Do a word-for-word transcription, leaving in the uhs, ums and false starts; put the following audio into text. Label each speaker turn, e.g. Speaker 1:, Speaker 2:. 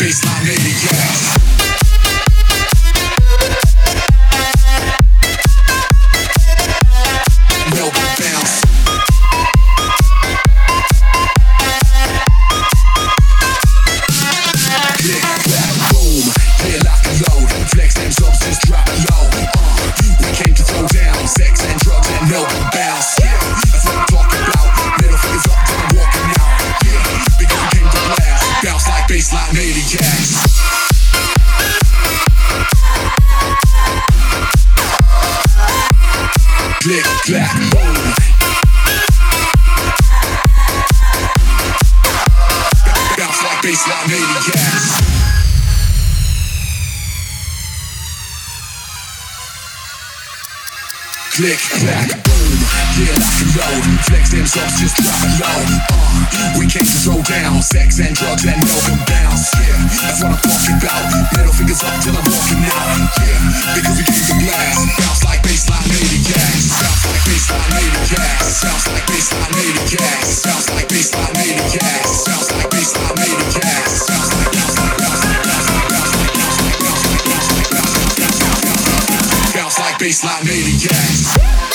Speaker 1: baseline maniacs. Melbourne bounce. Click, clap, boom. Clear like a load. Flex them subs, just drop it low. Uh, we came to throw down sex and drugs and Melbourne bounce. Yeah, that's what I'm talking about. Middle fingers up till I'm walking out. Yeah, because we came to blast. Bounce like baseline maniacs. Click, clack, boom. Bounce like baseline maniacs. Click, clack, boom. Yeah, lock and load. Flex them subs, just drop it low. Uh, we came to throw down sex and drugs and Melbourne bounce. Yeah, that's what I'm talking about. Middle fingers up till I'm walking out. Yeah, because we came to blast. Bounce like baseline maniacs. Bounce like baseline maniacs. Bounce like baseline maniacs. Bounce like baseline maniacs. Bounce like baseline maniacs. Bounce like bounce like bounce like bounce like bounce like bounce like bounce like bounce like bounce like bounce like bounce like baseline maniacs.